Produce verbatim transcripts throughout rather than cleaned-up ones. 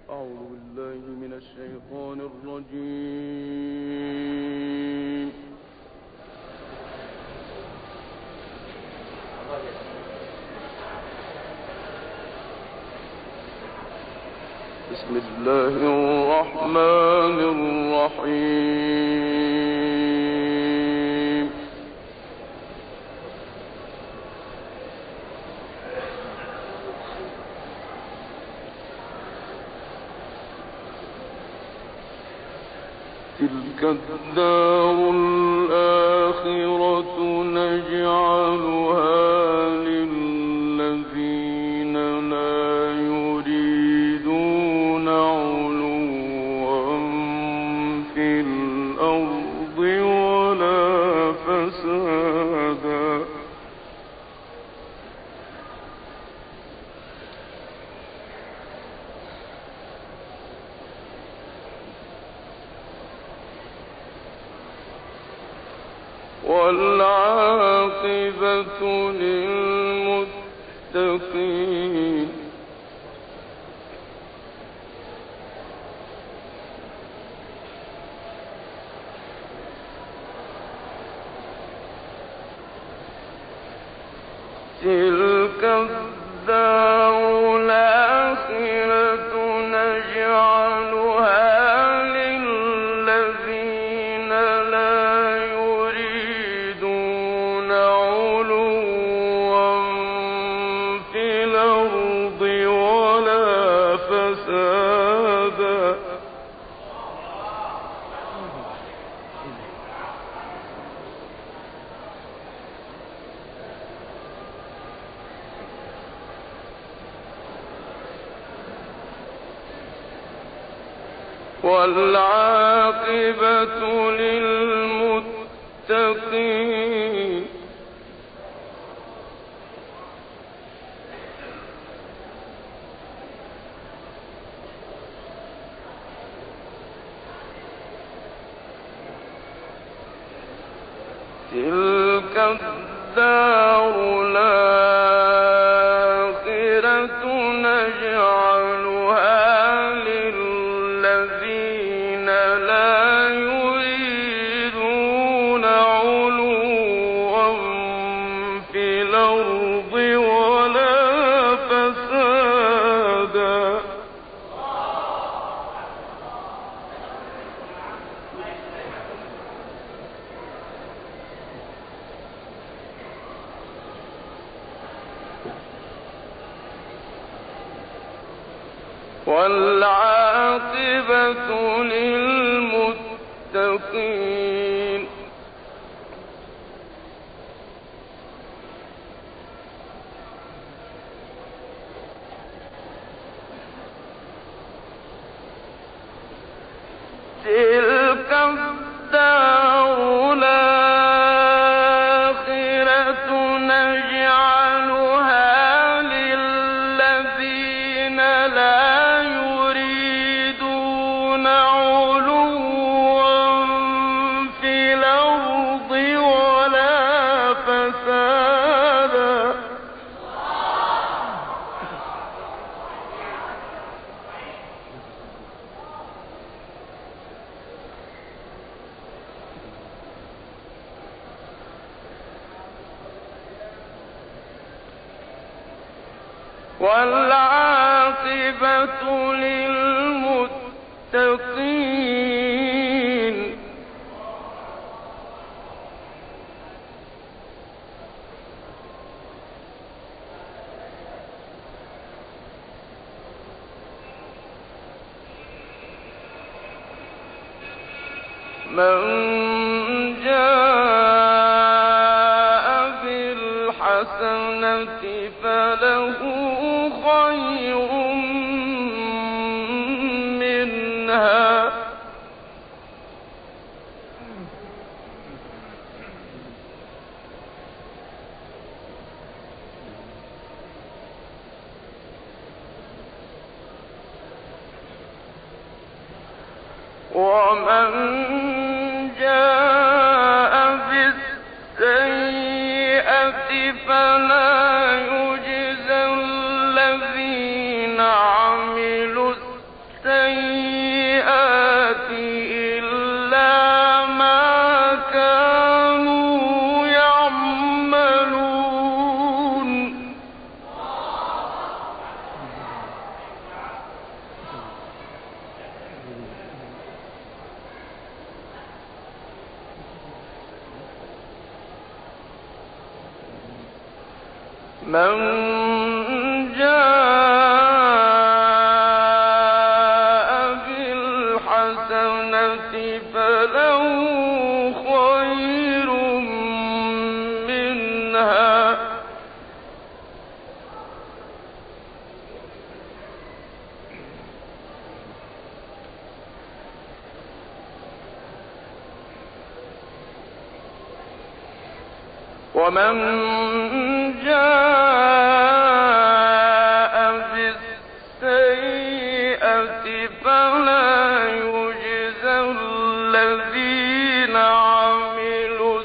أعوذ بالله من الشيطان الرجيم. بسم الله الرحمن الرحيم. تلك الدار الآخرة نجعلها للذين لا يريدون علوا في الأرض ولا فسادا والعاقبة للمتقين. تلك الدار الآخرة نجعلها للذين لا يريدون علوا في الأرض ولا فسادا والعاقبة للمتقين. تلك الدار الآخرة نجعلها للذين لا يريدون علوا في الأرض ولا فسادا والعاقبة للمتقين. تلك الدار الآخرة نجعلها للذين لا يريدون علوا في الأرض ولا فسادا والعاقبة للمتقين. من جاء بالحسنة فله خير منها ومن جاء بالسيئة فلا يجزى الذين عملوا من جاء بالحسنة فله خير منها ومن جاء بالسيئة فلا يجزى الذين عملوا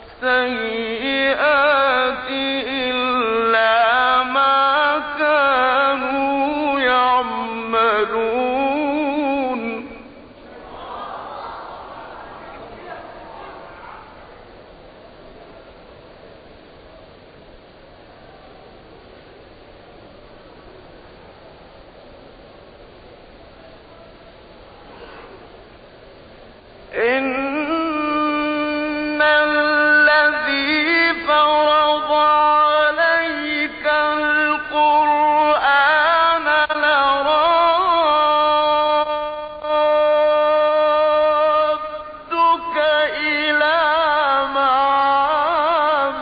السيئات إلا ما كانوا يعملون إن الذي فرض عليك القرآن لرادك إلى معاد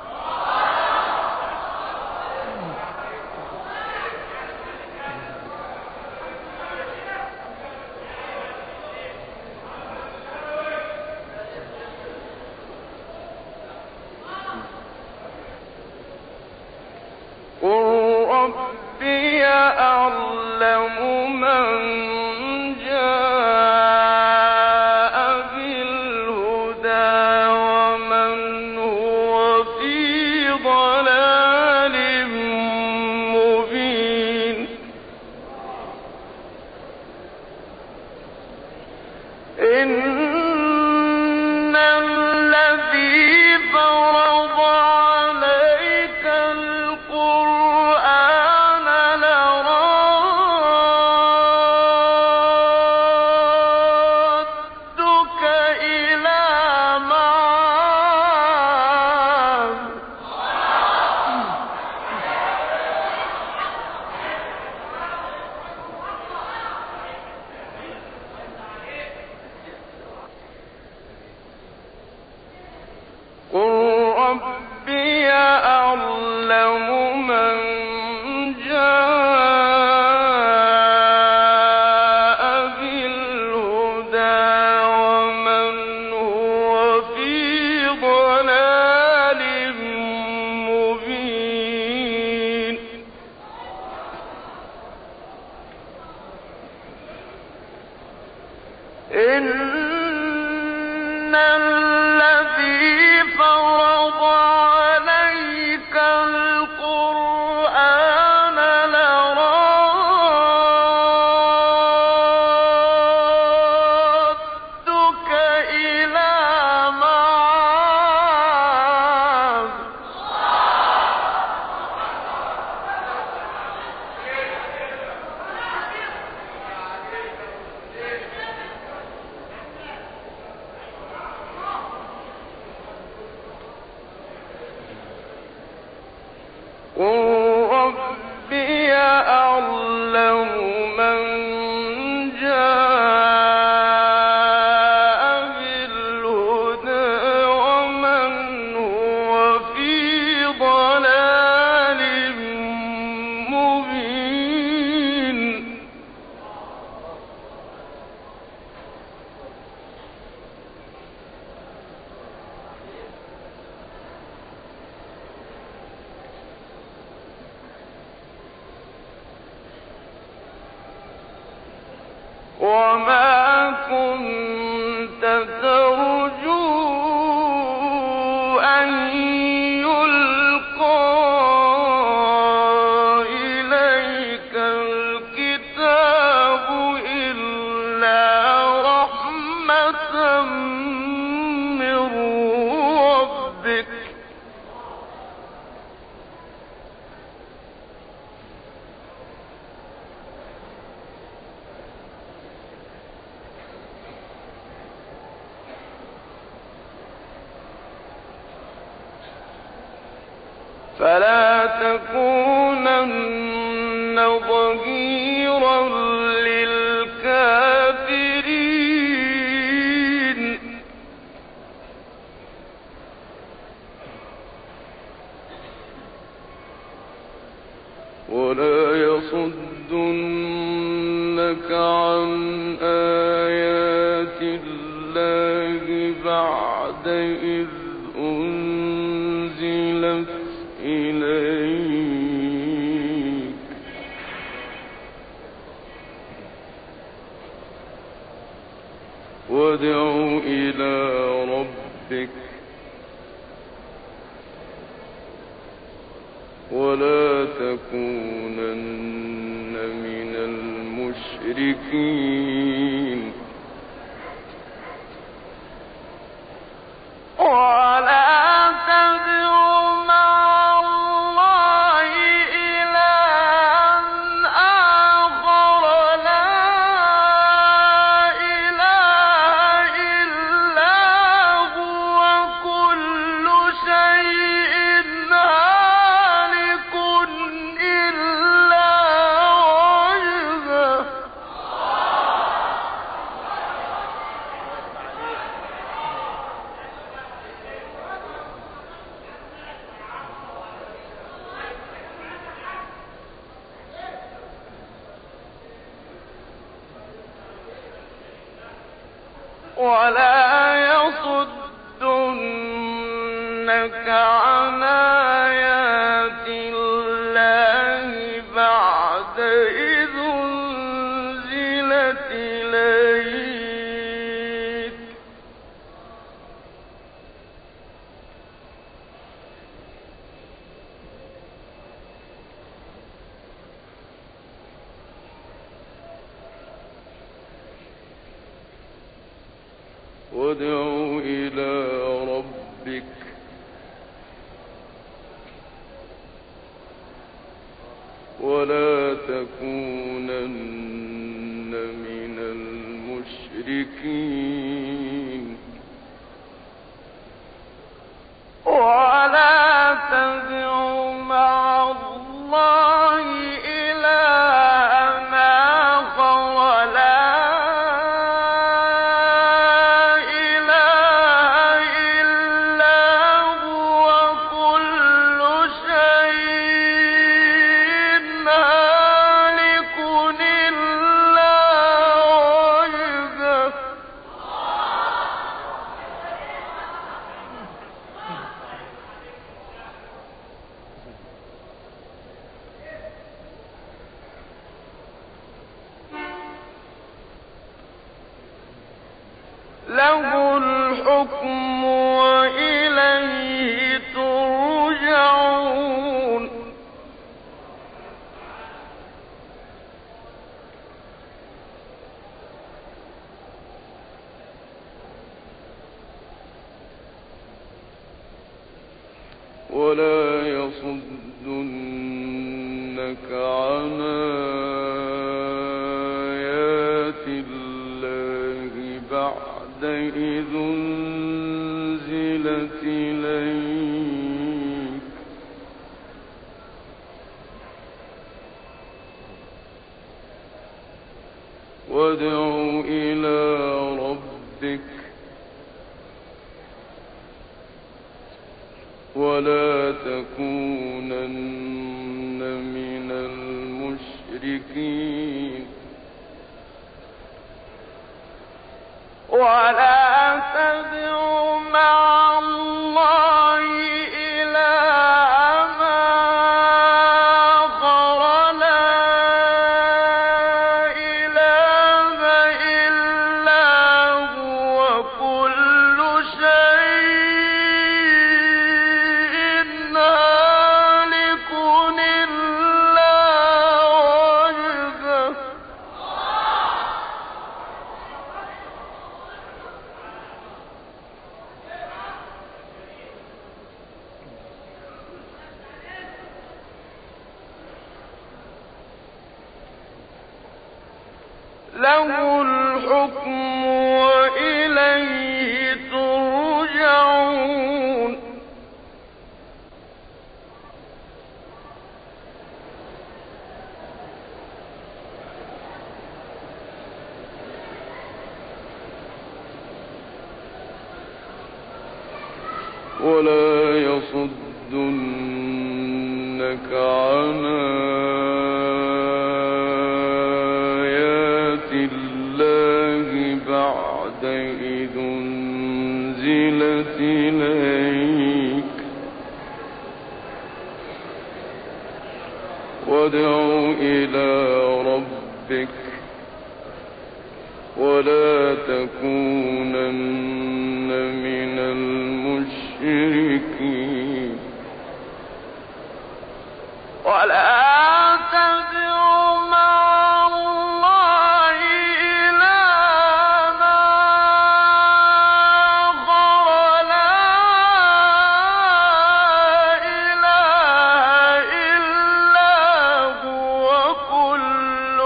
قل ربي أعلم من جاء بالهدى ومن هو في ضلال مبين إن الذي فرض عليك القرآن لرادك إلى معاد قل ربي أعلم من جاء بالهدى ومن هو في ضلال مبين إن الذي فرض عليك القرآن لرادك إلى معاد قل ربي أعلم من جاء بالهدى ومن هو في ضلال مبين وما كنت ترجو أن يلقى إليك الكتاب إلا رحمة من ربك فلا تكونن ظهيرا للكافرين ولا يصدنك عن آيات الله بعد إذ أنزلت إليك وادع إلى ربك ولا تكونن من المشركين ولا تدع مع الله إلها آخر لا إله إلا هو كل شيء هالك إلا وجهه ولا يصدنك عن آيات الله بعد إذ أنزلت إليك وادع إلى ربك ولا تكونن من المشركين ولا تدع مع الله إلها آخر لا إله إلا هو كل شيء هالك إلا وجهه له الحكم وإليه ترجعون ولا يصدنك عن آيات الله بعد إذ أنزلت إليك وادع إلى ربك ولا تكونن من المشركين ولا تدع مع الله إلها آخر لا إله إلا هو كل شيء هالك إلا وجهه له الحكم وإليه ترجعون ولا يصدنك عن آيات الله بعد إذ أنزلت إليك وادع إلى ربك ولا تكونن من المشركين ولا تدع مع الله إلها آخر لا إله إلا هو كل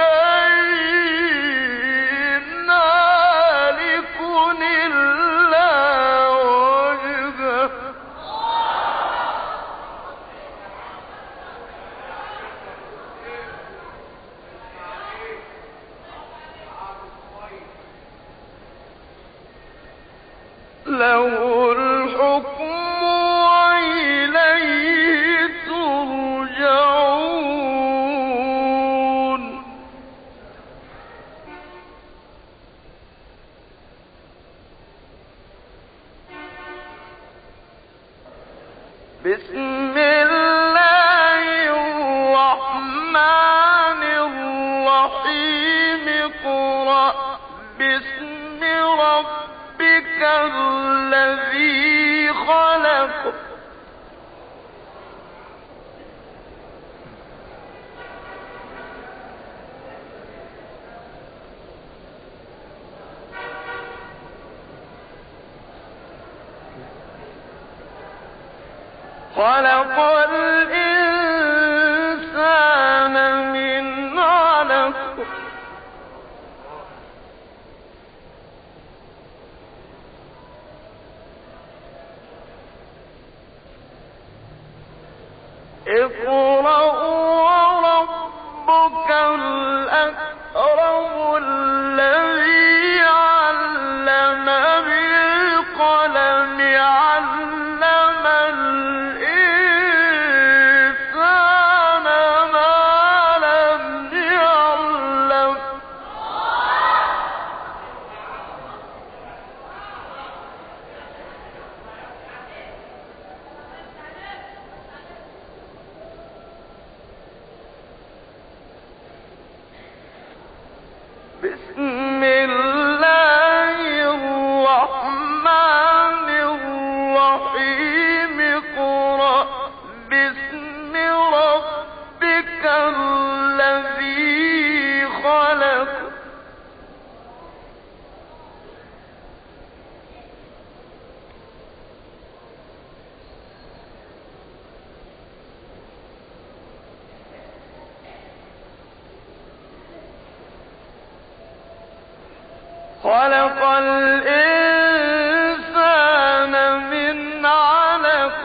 شيء هالك إلا وجهه له الحكم وإليه ترجعون بسم الله الرحمن الرحيم اقرأ باسم ربك الذي خلق خلق الإنسان من علق اقرأ وربك الأكرم الذي علم بالقلم علم الإنسان ما لم يعلم بسم الله الرحمن الرحيم اقرأ باسم ربك الذي خلق خلق الإنسان من علق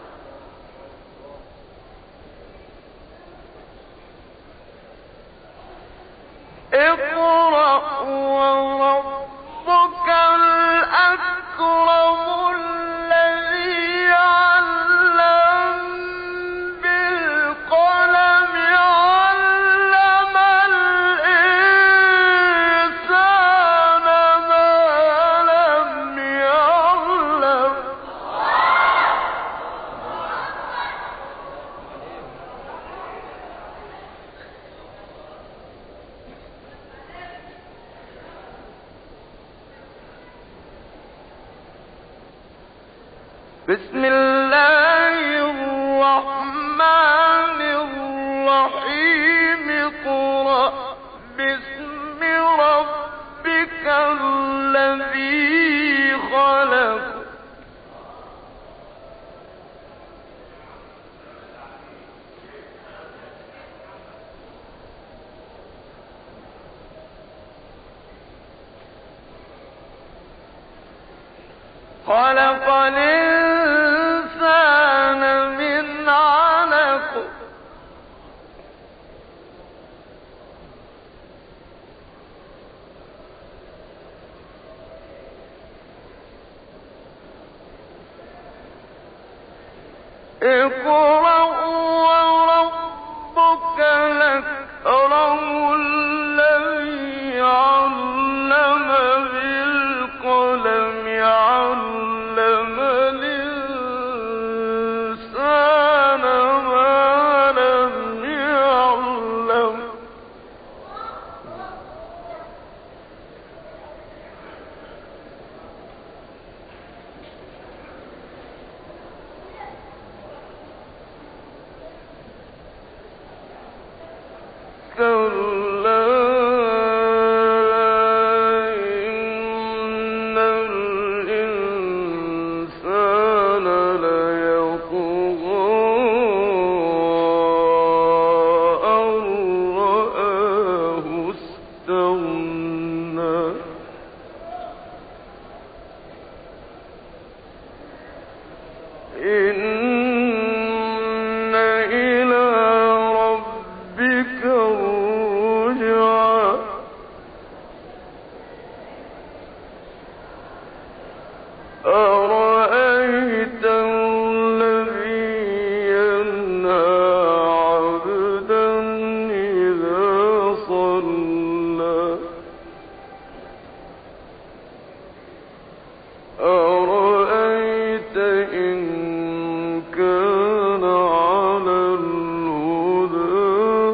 اقرأ وربك الأكرم الذي علم بالقلم علم الإنسان ما لم يعلم بسم الله الرحمن الرحيم اقرأ باسم ربك الذي خلق خلق الإنسان من علق اقرأ وربك الأكرم الذي علم بالقلم علم الإنسان ما لم يعلم كلا إن الإنسان ليطغى أن رآه استغنى إن إلى ربك الرجعى أرأيت الذي ينهى عبدا إذا صلى أرأيت إن كان على الهدى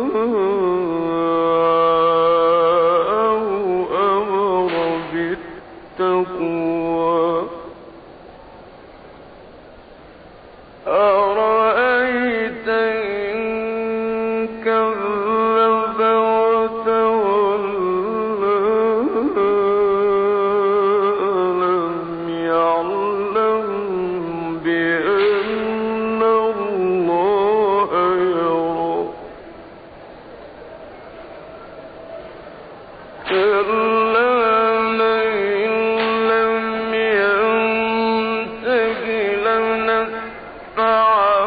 أو أمر بالتقوى أرأيت إن كذب وتولى ألم يعلم بأن الله يرى كلا لئن لم ينته لنسفعا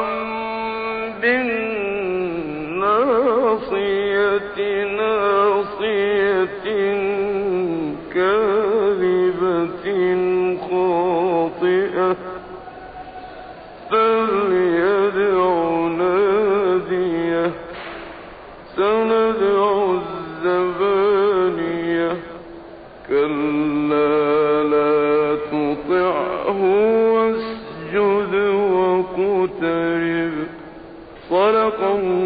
بالناصية ناصية كاذبة خاطئة فليدع ناديه سندع الزبانية كلا لا تطعه واسجد واقترب صدق الله